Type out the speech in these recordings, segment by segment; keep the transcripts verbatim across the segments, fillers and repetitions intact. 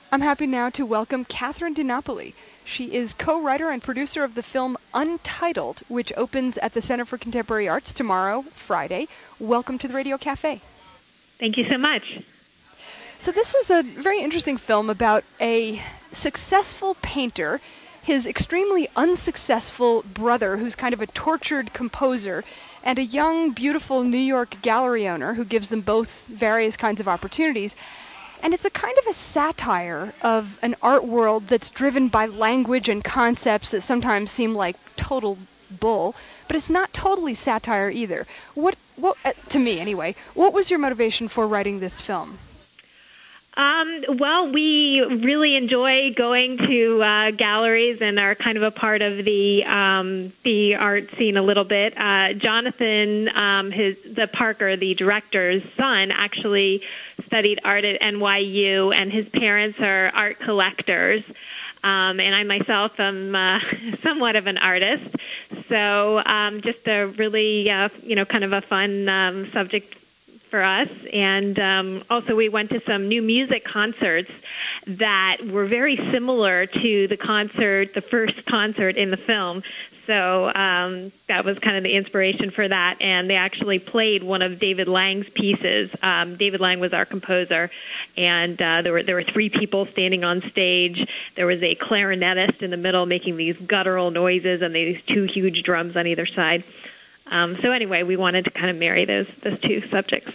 I'm happy now to welcome Catherine DiNapoli. She is co-writer and producer of the film Untitled, which opens at the Center for Contemporary Arts tomorrow, Friday. Welcome to the Radio Cafe. Thank you so much. So this is a very interesting film about a successful painter, his extremely unsuccessful brother, who's kind of a tortured composer, and a young, beautiful New York gallery owner who gives them both various kinds of opportunities. And it's a kind of a satire of an art world that's driven by language and concepts that sometimes seem like total bull, but it's not totally satire either. What, what, uh, to me anyway, what was your motivation for writing this film? Um, well, we really enjoy going to uh, galleries and are kind of a part of the um, the art scene a little bit. Uh, Jonathan, um, his the Parker, the director's son, actually studied art at N Y U, and his parents are art collectors. Um, and I myself am uh, somewhat of an artist, so um, just a really, uh, you know, kind of a fun um, subject for us. And um, also we went to some new music concerts that were very similar to the concert, the first concert in the film. So um, that was kind of the inspiration for that. And they actually played one of David Lang's pieces. Um, David Lang was our composer, and uh, there were there were three people standing on stage. There was a clarinetist in the middle making these guttural noises, and these two huge drums on either side. Um, so anyway, we wanted to kind of marry those those two subjects.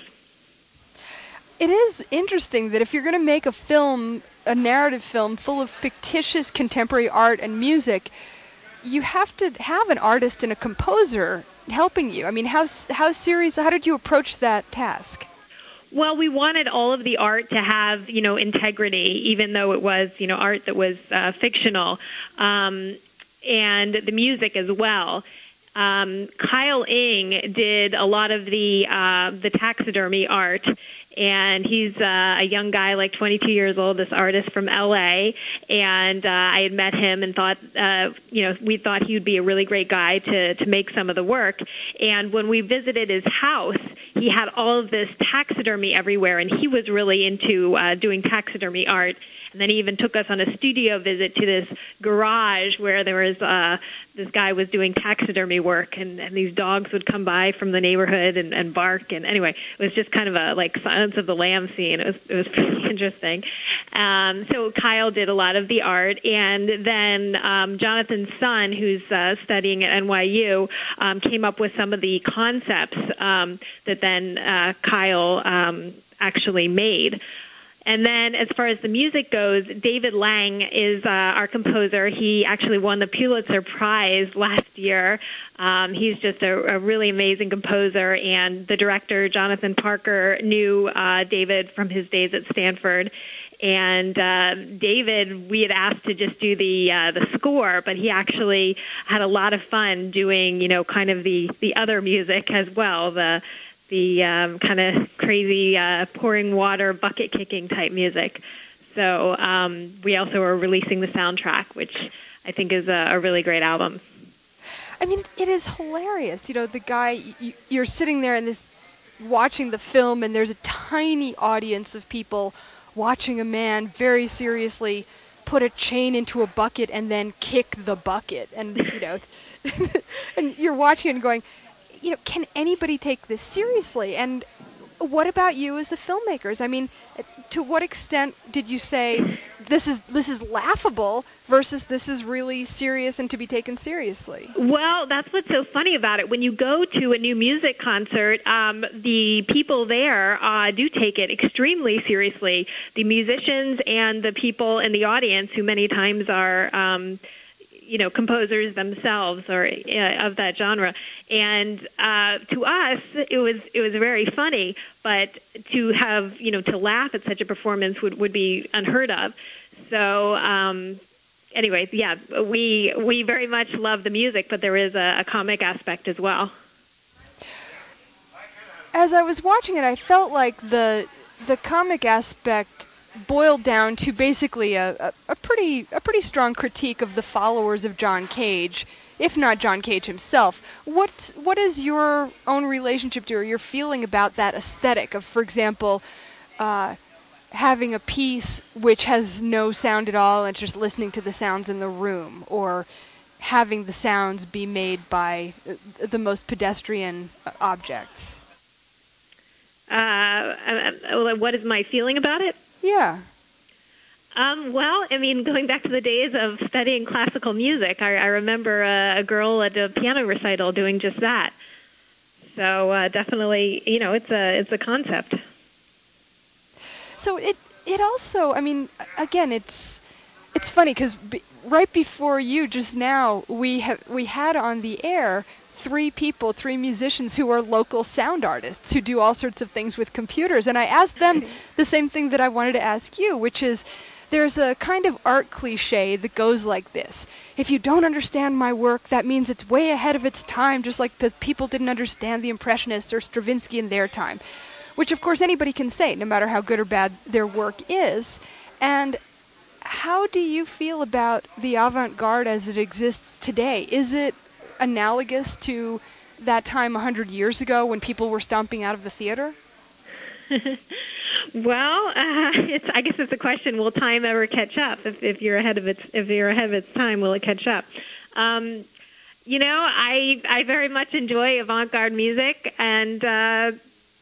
It is interesting that if you're going to make a film, a narrative film full of fictitious contemporary art and music, you have to have an artist and a composer helping you. I mean, how how serious? How did you approach that task? Well, we wanted all of the art to have, you know, integrity, even though it was, you know, art that was uh, fictional, um, and the music as well. Um, Kyle Ng did a lot of the uh, the taxidermy art, and he's uh, a young guy, like twenty-two years old, this artist from L A, and uh, I had met him and thought, uh, you know, we thought he would be a really great guy to, to make some of the work. And when we visited his house, he had all of this taxidermy everywhere, and he was really into uh, doing taxidermy art. And then he even took us on a studio visit to this garage where there was uh, this guy was doing taxidermy work, and, and these dogs would come by from the neighborhood and, and bark. And anyway, it was just kind of a like Silence of the Lambs scene. It was it was pretty interesting. Um, so Kyle did a lot of the art, and then um, Jonathan's son, who's uh, studying at N Y U, um, came up with some of the concepts um, that then uh, Kyle um, actually made. And then as far as the music goes, David Lang is uh, our composer. He actually won the Pulitzer Prize last year. Um, he's just a, a really amazing composer. And the director, Jonathan Parker, knew uh, David from his days at Stanford. And uh, David, we had asked to just do the uh, the score, but he actually had a lot of fun doing, you know, kind of the, the other music as well, the the um, kind of crazy uh, pouring water, bucket kicking type music. So um, we also are releasing the soundtrack, which I think is a, a really great album. I mean, it is hilarious. You know, the guy, you, you're sitting there and this, watching the film, and there's a tiny audience of people watching a man very seriously put a chain into a bucket and then kick the bucket. And, you know, and you're watching and going, you know, can anybody take this seriously? And what about you as the filmmakers? I mean, to what extent did you say this is this is laughable versus this is really serious and to be taken seriously? Well, that's what's so funny about it. When you go to a new music concert, um, the people there uh, do take it extremely seriously. The musicians and the people in the audience, who many times are um, you know, composers themselves or uh, of that genre. And uh, to us, it was it was very funny, but to have, you know, to laugh at such a performance would, would be unheard of. So um, anyway, yeah, we we very much love the music, but there is a, a comic aspect as well. As I was watching it, I felt like the the comic aspect boiled down to basically a, a, a pretty a pretty strong critique of the followers of John Cage, if not John Cage himself. What's what is your own relationship to or your feeling about that aesthetic of, for example, uh, having a piece which has no sound at all and just listening to the sounds in the room, or having the sounds be made by uh, the most pedestrian uh, objects? Uh, uh, what is my feeling about it? Yeah. Um, well, I mean, going back to the days of studying classical music, I, I remember a, a girl at a piano recital doing just that. So uh, definitely, you know, it's a it's a concept. So it it also, I mean, again, it's it's funny because b- right before you, just now, we have we had on the air three people, three musicians who are local sound artists who do all sorts of things with computers, and I asked them the same thing that I wanted to ask you, which is, there's a kind of art cliche that goes like this: if you don't understand my work, that means it's way ahead of its time, just like the people didn't understand the Impressionists or Stravinsky in their time. Which, of course, anybody can say, no matter how good or bad their work is. And how do you feel about the avant-garde as it exists today? Is it analogous to that time a hundred years ago when people were stomping out of the theater? Well, uh, it's, I guess it's a question: will time ever catch up? If, if you're ahead of its, if you're ahead of its time, will it catch up? Um, you know, I I very much enjoy avant-garde music, and uh,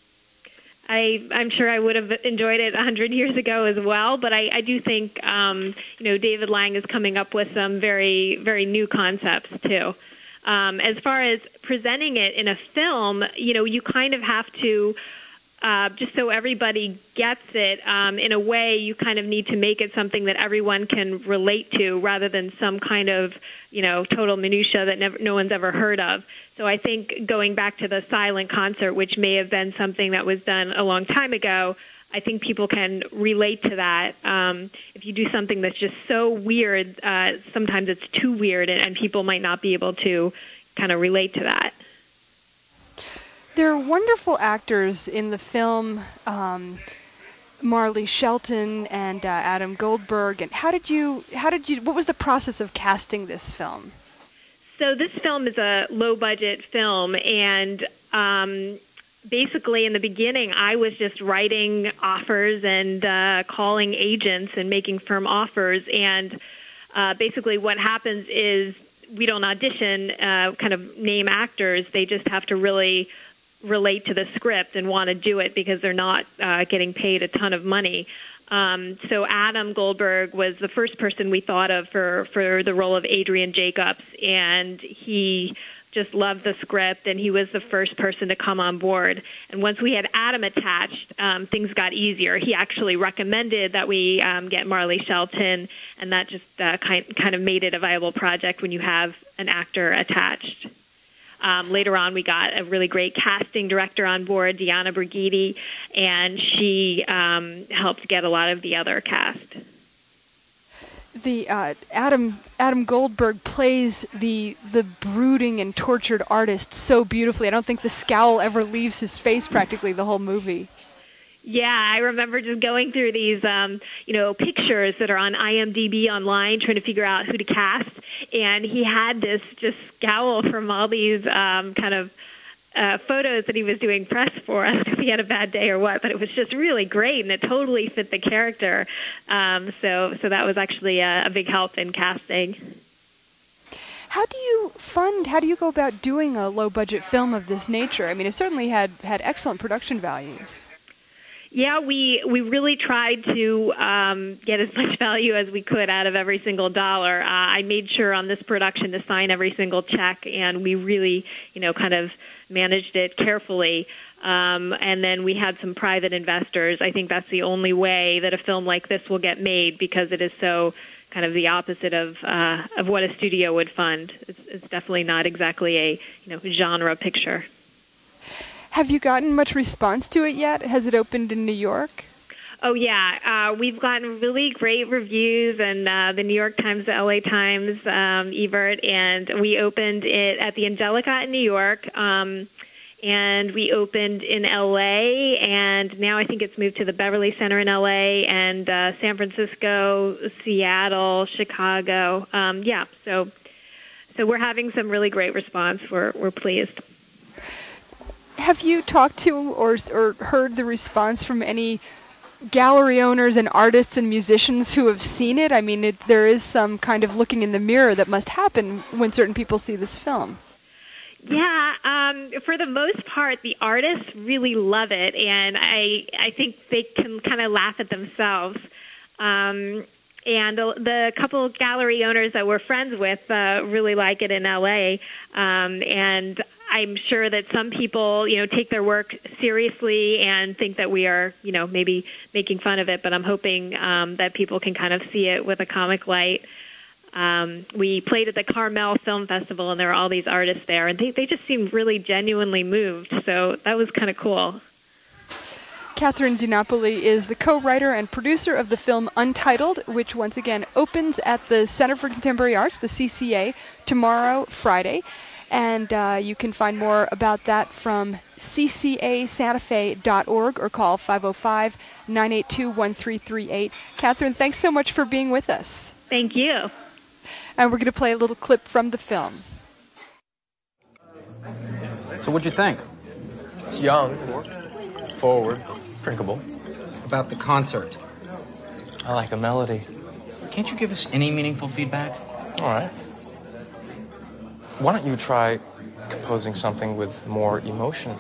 I I'm sure I would have enjoyed it a hundred years ago as well. But I, I do think um, you know, David Lang is coming up with some very very new concepts too. Um, as far as presenting it in a film, you know, you kind of have to. Uh, just so everybody gets it, um, in a way, you kind of need to make it something that everyone can relate to, rather than some kind of, you know, total minutia that never, no one's ever heard of. So I think going back to the silent concert, which may have been something that was done a long time ago, I think people can relate to that. Um, if you do something that's just so weird, uh, sometimes it's too weird, and, and people might not be able to kind of relate to that. There are wonderful actors in the film, um, Marley Shelton and uh, Adam Goldberg. And how did you? How did you? What was the process of casting this film? So this film is a low-budget film, and um, basically in the beginning, I was just writing offers and uh, calling agents and making firm offers. And uh, basically, what happens is we don't audition, uh, kind of name actors. They just have to really relate to the script and want to do it because they're not uh, getting paid a ton of money. Um, so Adam Goldberg was the first person we thought of for, for the role of Adrian Jacobs, and he just loved the script, and he was the first person to come on board. And once we had Adam attached, um, things got easier. He actually recommended that we um, get Marley Shelton, and that just uh, kind, kind of made it a viable project when you have an actor attached. Um, later on, we got a really great casting director on board, Diana Brigitte, and she um, helped get a lot of the other cast. The uh, Adam Adam Goldberg plays the the brooding and tortured artist so beautifully. I don't think the scowl ever leaves his face practically the whole movie. Yeah, I remember just going through these, um, you know, pictures that are on I M D B online, trying to figure out who to cast. And he had this just scowl from all these um, kind of uh, photos that he was doing press for. I don't know if he had a bad day or what, but it was just really great, and it totally fit the character. Um, so, so that was actually a, a big help in casting. How do you fund, how do you go about doing a low-budget film of this nature? I mean, it certainly had, had excellent production values. Yeah, we we really tried to um, get as much value as we could out of every single dollar. Uh, I made sure on this production to sign every single check, and we really, you know, kind of managed it carefully. Um, and then we had some private investors. I think that's the only way that a film like this will get made, because it is so kind of the opposite of uh, of what a studio would fund. It's, it's definitely not exactly a, you know, genre picture. Have you gotten much response to it yet? Has it opened in New York? Oh, yeah. Uh, we've gotten really great reviews, and uh, the New York Times, the L A Times, um, Ebert, and we opened it at the Angelica in New York, um, and we opened in L A, and now I think it's moved to the Beverly Center in L A, and uh, San Francisco, Seattle, Chicago. Um, yeah, so so we're having some really great response. We're we're pleased. Have you talked to or or heard the response from any gallery owners and artists and musicians who have seen it? I mean, it, there is some kind of looking in the mirror that must happen when certain people see this film. Yeah, um, for the most part, the artists really love it, and I I think they can kind of laugh at themselves. Um, and the, the couple of gallery owners that we're friends with uh, really like it in L A, um, and I'm sure that some people, you know, take their work seriously and think that we are, you know, maybe making fun of it, but I'm hoping um, that people can kind of see it with a comic light. Um, we played at the Carmel Film Festival, and there were all these artists there, and they, they just seemed really genuinely moved, so that was kind of cool. Catherine DiNapoli is the co-writer and producer of the film Untitled, which once again opens at the Center for Contemporary Arts, the C C A, tomorrow, Friday. And uh, you can find more about that from c c a santa fe dot org or call five oh five, nine eight two, one three three eight. Catherine, thanks so much for being with us. Thank you. And we're going to play a little clip from the film. So what'd you think? It's young, forward, drinkable. About the concert? I like a melody. Can't you give us any meaningful feedback? All right. Why don't you try composing something with more emotion?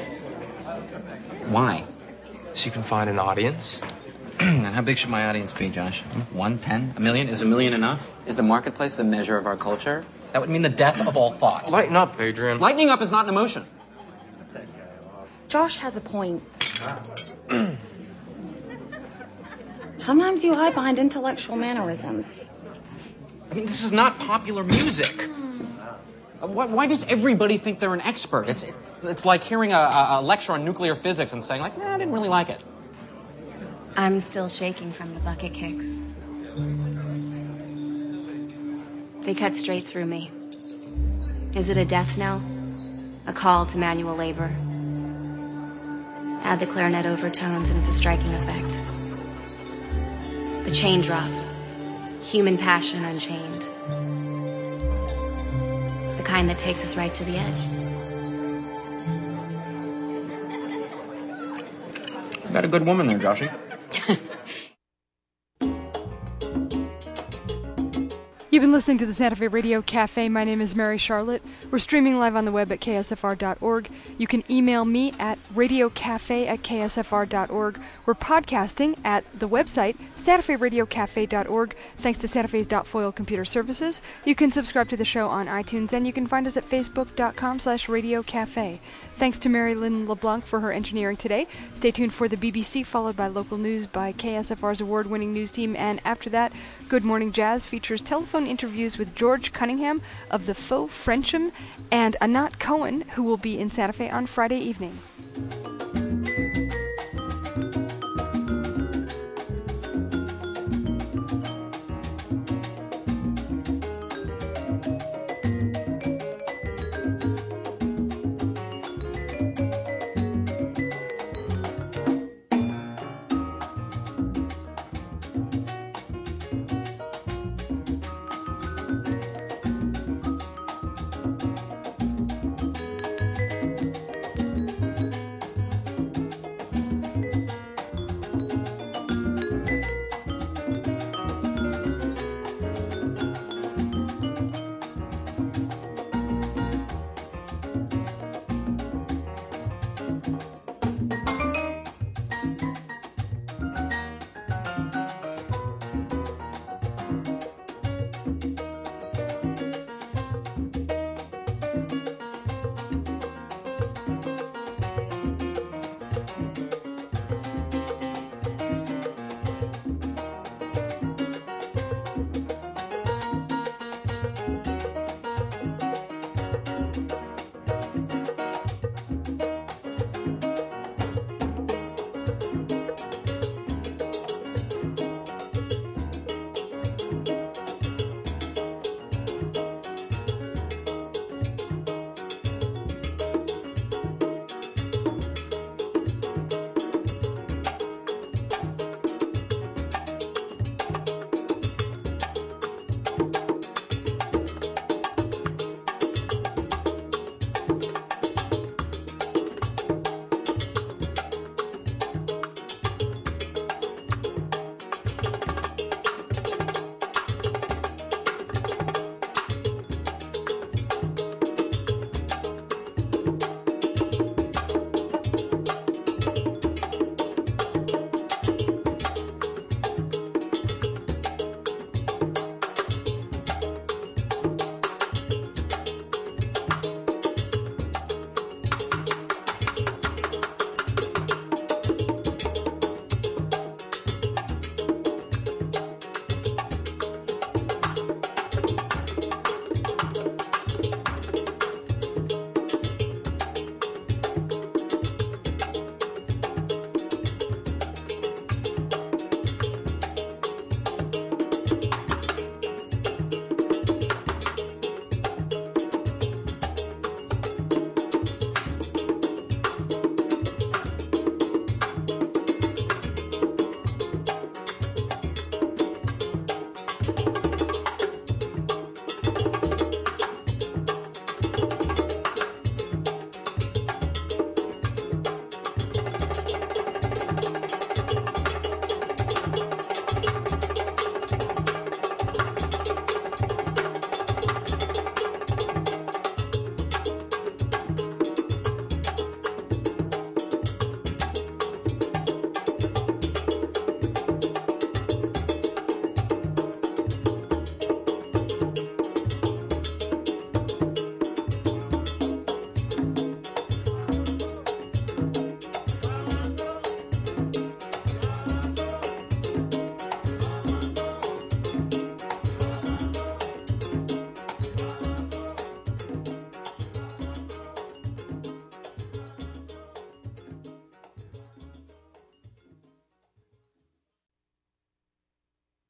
Why? So you can find an audience. And how big should my audience be, Josh? One, ten, a million? Is a million enough? Is the marketplace the measure of our culture? That would mean the death of all thought. Lighten up, Adrian. Lightening up is not an emotion. Josh has a point. Sometimes you hide behind intellectual mannerisms. I mean, this is not popular music. Why, why does everybody think they're an expert? It's, it's like hearing a, a lecture on nuclear physics and saying, like, nah, I didn't really like it. I'm still shaking from the bucket kicks. They cut straight through me. Is it a death knell? A call to manual labor? Add the clarinet overtones and it's a striking effect. The chain drop. Human passion unchained. The kind that takes us right to the edge. You got a good woman there, Joshy. You've been listening to the Santa Fe Radio Cafe. My name is Mary Charlotte. We're streaming live on the web at k s f r dot org. You can email me at radiocafe at k s f r dot org. We're podcasting at the website santa fe radio cafe dot org. Thanks to Santa Fe's Foil Computer Services. You can subscribe to the show on iTunes, and you can find us at facebook dot com slash radio cafe. Thanks to Mary Lynn LeBlanc for her engineering today. Stay tuned for the B B C, followed by local news by K S F R's award-winning news team, and after that, Good Morning Jazz features telephone interviews with George Cunningham of the Faux Frenchum and Anat Cohen, who will be in Santa Fe on Friday evening.